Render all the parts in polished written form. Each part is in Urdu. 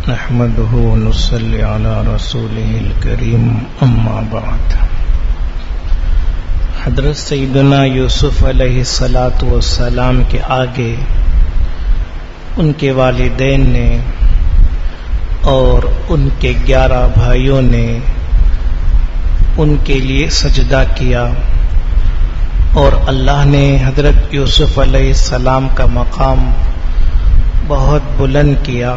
نحمده ونصلي على رسوله الكريم اما بعد۔ حضرت سیدنا یوسف علیہ السلام کے آگے ان کے والدین نے اور ان کے 11 بھائیوں نے ان کے لیے سجدہ کیا، اور اللہ نے حضرت یوسف علیہ السلام کا مقام بہت بلند کیا۔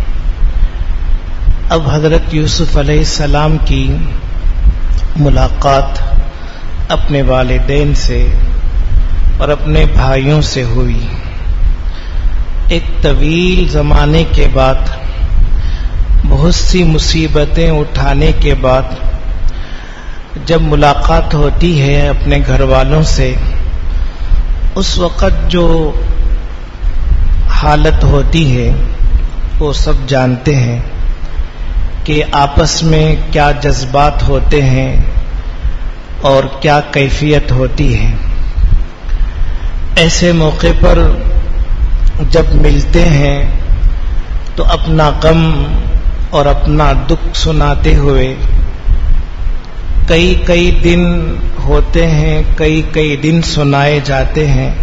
اب حضرت یوسف علیہ السلام کی ملاقات اپنے والدین سے اور اپنے بھائیوں سے ہوئی۔ ایک طویل زمانے کے بعد، بہت سی مصیبتیں اٹھانے کے بعد جب ملاقات ہوتی ہے اپنے گھر والوں سے، اس وقت جو حالت ہوتی ہے وہ سب جانتے ہیں کہ آپس میں کیا جذبات ہوتے ہیں اور کیا کیفیت ہوتی ہے۔ ایسے موقع پر جب ملتے ہیں تو اپنا غم اور اپنا دکھ سناتے ہوئے کئی دن ہوتے ہیں، کئی دن سنائے جاتے ہیں،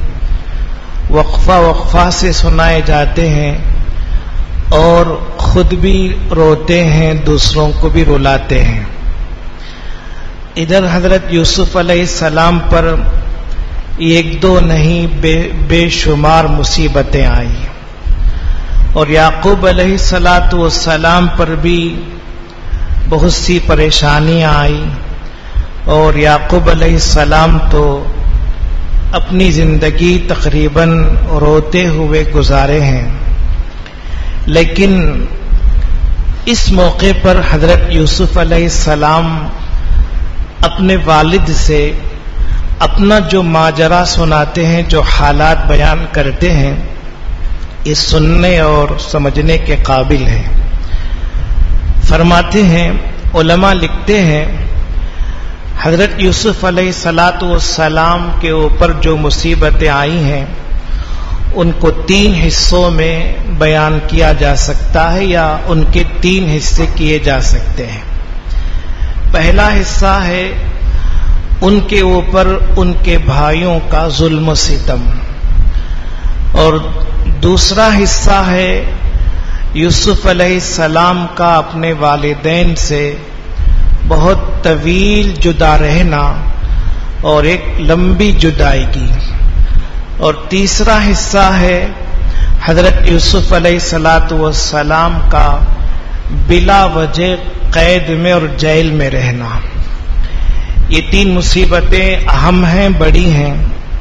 وقفہ سے سنائے جاتے ہیں، اور خود بھی روتے ہیں، دوسروں کو بھی رلاتے ہیں۔ ادھر حضرت یوسف علیہ السلام پر ایک دو نہیں بے شمار مصیبتیں آئی، اور یعقوب علیہ السلام پر بھی بہت سی پریشانیاں آئی، اور یعقوب علیہ السلام تو اپنی زندگی تقریباً روتے ہوئے گزارے ہیں۔ لیکن اس موقع پر حضرت یوسف علیہ السلام اپنے والد سے اپنا جو ماجرا سناتے ہیں، جو حالات بیان کرتے ہیں، یہ سننے اور سمجھنے کے قابل ہے۔ فرماتے ہیں، علماء لکھتے ہیں، حضرت یوسف علیہ السلام کے اوپر جو مصیبتیں آئی ہیں ان کو 3 حصوں میں بیان کیا جا سکتا ہے، یا ان کے 3 حصے کیے جا سکتے ہیں۔ پہلا حصہ ہے ان کے اوپر ان کے بھائیوں کا ظلم و ستم، اور دوسرا حصہ ہے یوسف علیہ السلام کا اپنے والدین سے بہت طویل جدا رہنا اور ایک لمبی جدائی کی، اور تیسرا حصہ ہے حضرت یوسف علیہ السلام کا بلا وجہ قید میں اور جیل میں رہنا۔ یہ 3 مصیبتیں اہم ہیں، بڑی ہیں۔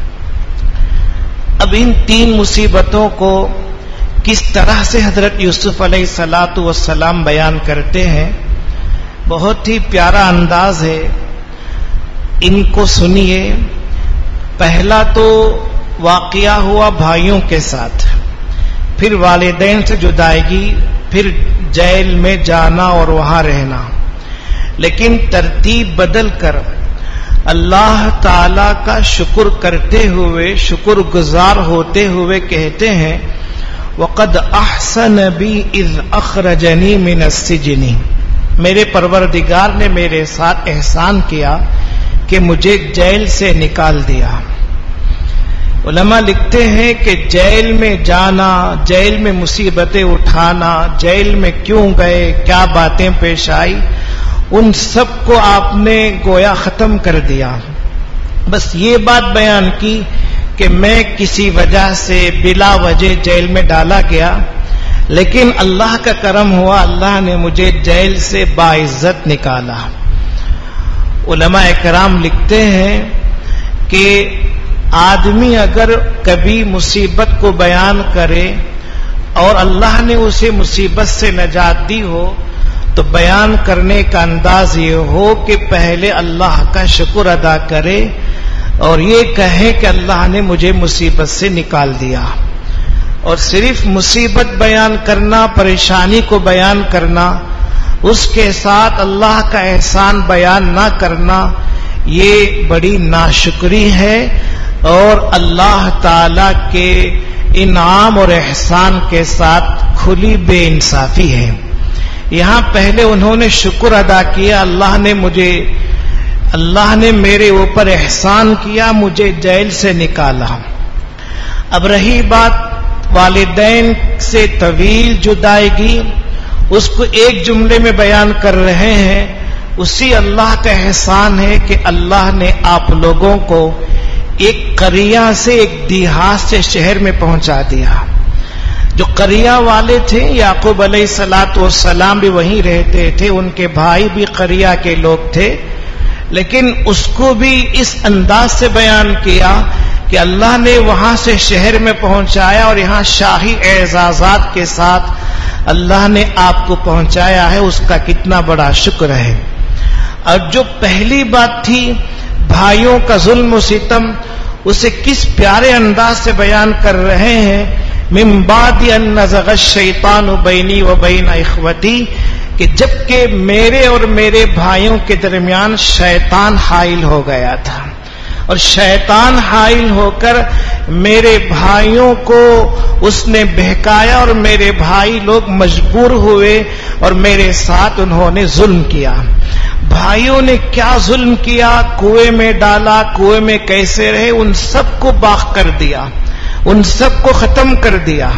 اب ان 3 مصیبتوں کو کس طرح سے حضرت یوسف علیہ السلام بیان کرتے ہیں، بہت ہی پیارا انداز ہے، ان کو سنیے۔ پہلا تو واقعہ ہوا بھائیوں کے ساتھ، پھر والدین سے جدائیگی، پھر جیل میں جانا اور وہاں رہنا، لیکن ترتیب بدل کر اللہ تعالی کا شکر کرتے ہوئے، شکر گزار ہوتے ہوئے کہتے ہیں، وَقَدْ أَحْسَنَ بِي إِذْ أَخْرَجَنِي مِنَ السِّجْنِ، میرے پروردگار نے میرے ساتھ احسان کیا کہ مجھے جیل سے نکال دیا۔ علماء لکھتے ہیں کہ جیل میں جانا، جیل میں مصیبتیں اٹھانا، جیل میں کیوں گئے، کیا باتیں پیش آئی، ان سب کو آپ نے گویا ختم کر دیا۔ بس یہ بات بیان کی کہ میں کسی وجہ سے بلا وجہ جیل میں ڈالا گیا، لیکن اللہ کا کرم ہوا، اللہ نے مجھے جیل سے باعزت نکالا۔ علماء کرام لکھتے ہیں کہ آدمی اگر کبھی مصیبت کو بیان کرے اور اللہ نے اسے مصیبت سے نجات دی ہو، تو بیان کرنے کا انداز یہ ہو کہ پہلے اللہ کا شکر ادا کرے اور یہ کہے کہ اللہ نے مجھے مصیبت سے نکال دیا۔ اور صرف مصیبت بیان کرنا، پریشانی کو بیان کرنا، اس کے ساتھ اللہ کا احسان بیان نہ کرنا، یہ بڑی ناشکری ہے اور اللہ تعالی کے انعام اور احسان کے ساتھ کھلی بے انصافی ہے۔ یہاں پہلے انہوں نے شکر ادا کیا، اللہ نے میرے اوپر احسان کیا، مجھے جیل سے نکالا۔ اب رہی بات والدین سے طویل جدائیگی، اس کو ایک جملے میں بیان کر رہے ہیں۔ اسی اللہ کا احسان ہے کہ اللہ نے آپ لوگوں کو ایک قریہ سے، ایک دیہات سے شہر میں پہنچا دیا۔ جو قریہ والے تھے، یعقوب علیہ السلام بھی وہیں رہتے تھے، ان کے بھائی بھی قریہ کے لوگ تھے، لیکن اس کو بھی اس انداز سے بیان کیا کہ اللہ نے وہاں سے شہر میں پہنچایا اور یہاں شاہی اعزازات کے ساتھ اللہ نے آپ کو پہنچایا ہے، اس کا کتنا بڑا شکر ہے۔ اور جو پہلی بات تھی بھائیوں کا ظلم و ستم، اسے کس پیارے انداز سے بیان کر رہے ہیں۔ من بعد ان نزغ الشیطان بینی و بین اخوتی، کہ جبکہ میرے اور میرے بھائیوں کے درمیان شیطان حائل ہو گیا تھا، اور شیطان حائل ہو کر میرے بھائیوں کو اس نے بہکایا، اور میرے بھائی لوگ مجبور ہوئے اور میرے ساتھ انہوں نے ظلم کیا۔ بھائیوں نے کیا ظلم کیا؟ کنویں میں ڈالا، کنویں میں کیسے رہے، ان سب کو باخ کر دیا، ان سب کو ختم کر دیا،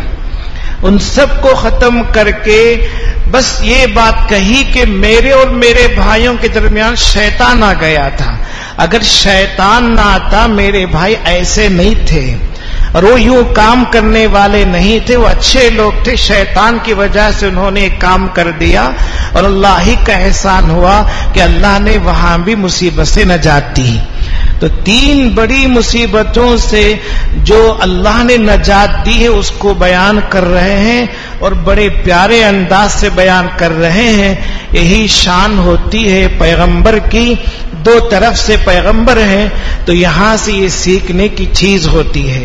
ان سب کو ختم کر کے بس یہ بات کہی کہ میرے اور میرے بھائیوں کے درمیان شیطان آ گیا تھا۔ اگر شیطان نہ آتا میرے بھائی ایسے نہیں تھے، اور وہ یوں کام کرنے والے نہیں تھے، وہ اچھے لوگ تھے، شیطان کی وجہ سے انہوں نے ایک کام کر دیا، اور اللہ ہی کا احسان ہوا کہ اللہ نے وہاں بھی مصیبت سے نجات دی۔ تو تین بڑی مصیبتوں سے جو اللہ نے نجات دی ہے اس کو بیان کر رہے ہیں، اور بڑے پیارے انداز سے بیان کر رہے ہیں۔ یہی شان ہوتی ہے پیغمبر کی، دو طرف سے پیغمبر ہیں تو یہاں سے یہ سیکھنے کی چیز ہوتی ہے۔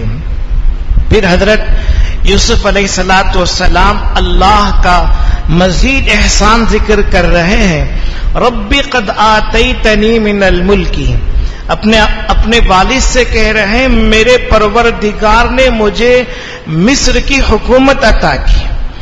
پھر حضرت یوسف علیہ السلام اللہ کا مزید احسان ذکر کر رہے ہیں۔ رب قد آتیتنی من الملک، اپنے والد سے کہہ رہے ہیں میرے پروردگار نے مجھے مصر کی حکومت عطا کی،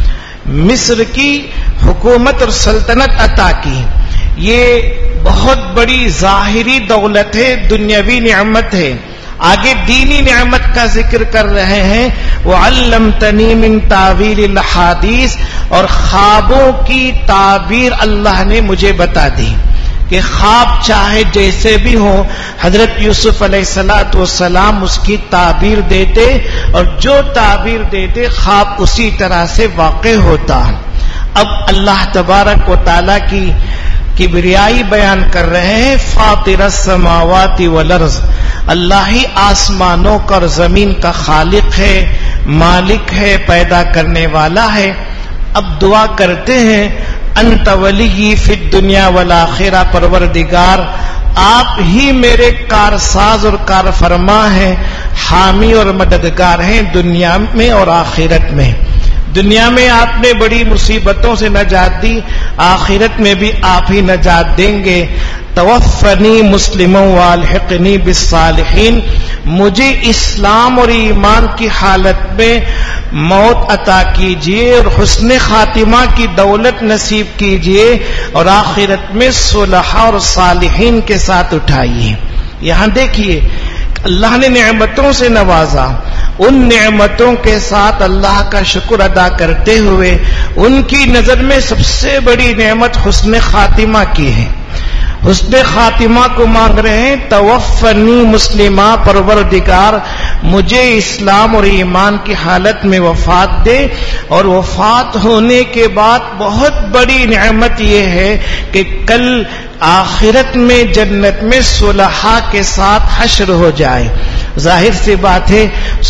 مصر کی حکومت اور سلطنت عطا کی۔ یہ بہت بڑی ظاہری دولت ہے، دنیاوی نعمت ہے۔ آگے دینی نعمت کا ذکر کر رہے ہیں، وَعَلَّمْتَنِي مِن تَعْوِيلِ الْأَحَادِيثِ، اور خوابوں کی تعبیر اللہ نے مجھے بتا دی کہ خواب چاہے جیسے بھی ہوں، حضرت یوسف علیہ السلام اس کی تعبیر دیتے، اور جو تعبیر دیتے خواب اسی طرح سے واقع ہوتا۔ اب اللہ تبارک و تعالی کی کبریائی بیان کر رہے ہیں۔ فاطر السماوات والارض، اللہ ہی آسمانوں کا اور زمین کا خالق ہے، مالک ہے، پیدا کرنے والا ہے۔ اب دعا کرتے ہیں انت ولی فی الدنیا والآخرہ، پروردگار آپ ہی میرے کارساز اور کار فرما ہیں، حامی اور مددگار ہیں دنیا میں اور آخرت میں۔ دنیا میں آپ نے بڑی مصیبتوں سے نجات دی، آخرت میں بھی آپ ہی نجات دیں گے۔ توفنی مسلما والحقنی بالصالحین، مجھے اسلام اور ایمان کی حالت میں موت عطا کیجیے اور حسن خاتمہ کی دولت نصیب کیجیے، اور آخرت میں صلحاء اور صالحین کے ساتھ اٹھائیے۔ یہاں دیکھیے اللہ نے نعمتوں سے نوازا، ان نعمتوں کے ساتھ اللہ کا شکر ادا کرتے ہوئے ان کی نظر میں سب سے بڑی نعمت حسن خاتمہ کی ہے۔ حسن خاتمہ کو مانگ رہے ہیں، توفنی مسلمہ، پروردگار مجھے اسلام اور ایمان کی حالت میں وفات دے۔ اور وفات ہونے کے بعد بہت بڑی نعمت یہ ہے کہ کل آخرت میں جنت میں صلحاء کے ساتھ حشر ہو جائے۔ ظاہر سی بات ہے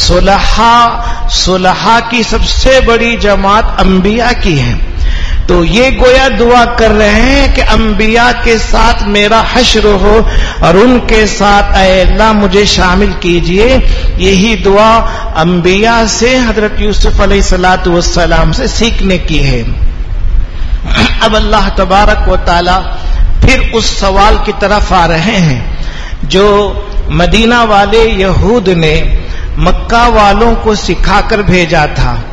صلحاء کی سب سے بڑی جماعت انبیاء کی ہے، تو یہ گویا دعا کر رہے ہیں کہ انبیاء کے ساتھ میرا حشر ہو اور ان کے ساتھ اے اللہ مجھے شامل کیجئے۔ یہی دعا انبیاء سے حضرت یوسف علیہ السلام سے سیکھنے کی ہے۔ اب اللہ تبارک و تعالی پھر اس سوال کی طرف آ رہے ہیں جو مدینہ والے یہود نے مکہ والوں کو سکھا کر بھیجا تھا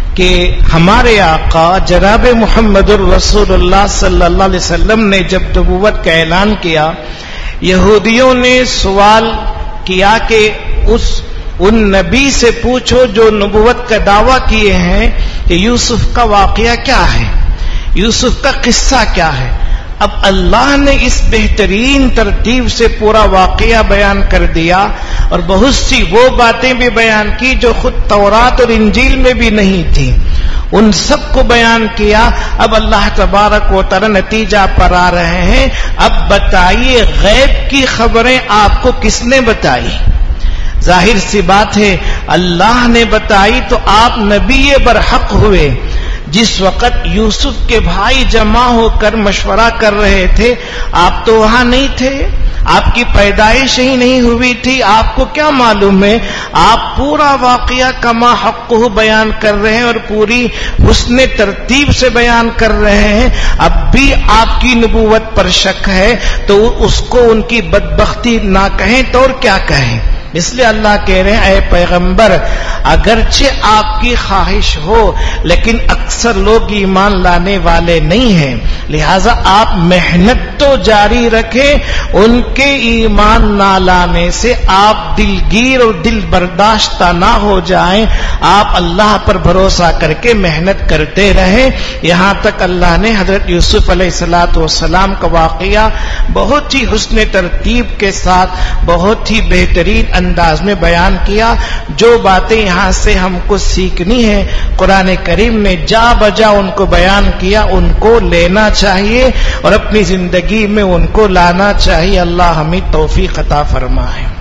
کہ ہمارے آقا جناب محمد الرسول اللہ صلی اللہ علیہ وسلم نے جب نبوت کا اعلان کیا، یہودیوں نے سوال کیا کہ ان نبی سے پوچھو جو نبوت کا دعویٰ کیے ہیں کہ یوسف کا واقعہ کیا ہے، یوسف کا قصہ کیا ہے۔ اب اللہ نے اس بہترین ترتیب سے پورا واقعہ بیان کر دیا، اور بہت سی وہ باتیں بھی بیان کی جو خود تورات اور انجیل میں بھی نہیں تھی، ان سب کو بیان کیا۔ اب اللہ تبارک و تعالی نتیجہ پر آ رہے ہیں، اب بتائیے غیب کی خبریں آپ کو کس نے بتائی؟ ظاہر سی بات ہے اللہ نے بتائی تو آپ نبی برحق ہوئے۔ جس وقت یوسف کے بھائی جمع ہو کر مشورہ کر رہے تھے، آپ تو وہاں نہیں تھے، آپ کی پیدائش ہی نہیں ہوئی تھی، آپ کو کیا معلوم ہے؟ آپ پورا واقعہ کما حق بیان کر رہے ہیں اور پوری حسن ترتیب سے بیان کر رہے ہیں، اب بھی آپ کی نبوت پر شک ہے تو اس کو ان کی بدبختی نہ کہیں تو اور کیا کہیں؟ اس لیے اللہ کہہ رہے ہیں اے پیغمبر، اگرچہ آپ کی خواہش ہو لیکن اکثر لوگ ایمان لانے والے نہیں ہیں، لہذا آپ محنت تو جاری رکھیں، ان کے ایمان نہ لانے سے آپ دلگیر اور دل برداشتہ نہ ہو جائیں، آپ اللہ پر بھروسہ کر کے محنت کرتے رہیں۔ یہاں تک اللہ نے حضرت یوسف علیہ السلام کا واقعہ بہت ہی حسن ترتیب کے ساتھ بہت ہی بہترین انداز میں بیان کیا۔ جو باتیں یہاں سے ہم کو سیکھنی ہے قرآن کریم نے جا بجا ان کو بیان کیا، ان کو لینا چاہیے اور اپنی زندگی میں ان کو لانا چاہیے۔ اللہ ہمیں توفیق عطا فرمائے۔